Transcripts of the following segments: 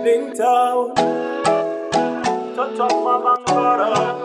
Living town, touch up my bangara.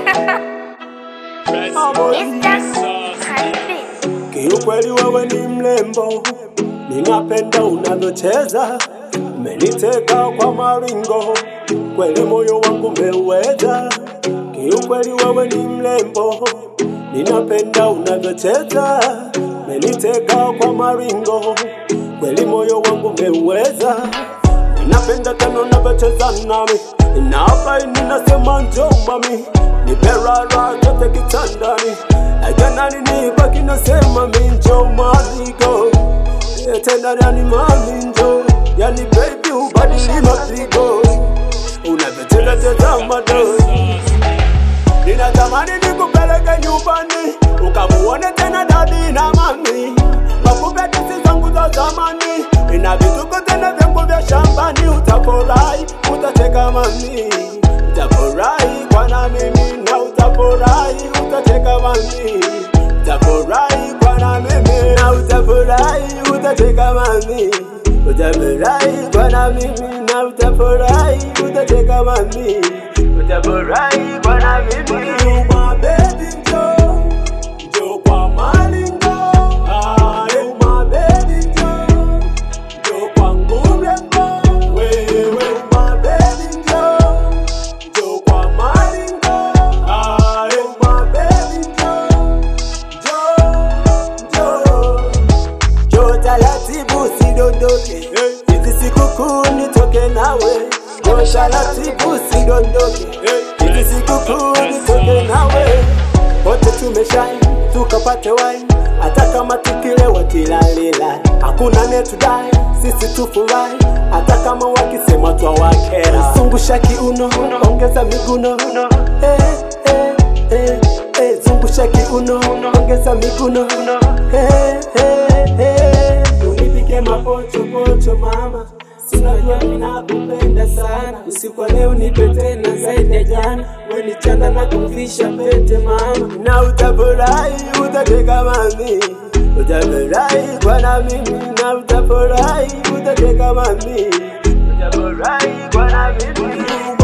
Kiukweli wewe ni mlembo, ninapenda unavyocheza, umeniteka kwa maringo, kweli moyo wangu umeweza. Kiukweli wewe ni mlembo, ninapenda unavyocheza, umeniteka kwa maringo, kweli moyo wangu umeweza. Ninapenda tena unavyocheza nami, inapa ninasema njoo mami, nipe raha yote kitandani. Agana nibaki nasema njoo marigo, tena yani mami njoo, yani baby ubadili mapigo, unavyocheza cheza mado. Ninatamani nikupeleke nyumbani, ukamuone tena dadi na mami, wakupe tisi zangu za zamani, ina vituko tena vyangu vya shambani. Utafurahi, utacheka mami, utafurahi kwa na mimi, na utafurahi, utacheka mami, utafurahi kwa na mimi, na utafurahi, utacheka mami, utafurahi kwa na mimi, na utafurahi, utacheka mami, utafurahi kwa na mimi. My baby Joe, Joe kwa malingo, my baby Joe, Joe kwa ngurembo, wewe my baby Joe, Joe kwa malingo, my baby Joe, Joe taratibu sidondoke, hizi sikukuu nitoke nawe, Joe taratibu sidondoke, hizi sikukuu nitoke nawe. Wote tumeshine, tukapate wine, hata kama tukilewa tilalila, hakuna netudai, sisi tufurahi, hata kama wakisema twawakera. Zungusha kiuno, ongeza miguno, zungusha kiuno, ongeza miguno, unipike mapocho pocho mama, sinajua ninakupenda sana. Usiku wa leo nipe tena zaidi ya jana, wewe ni chanda na kumvisha pete mama, na utafurahi, utacheka mami, utafurahi kwa na mimi, na utafurahi, utacheka mami, utafurahi kwa na mimi.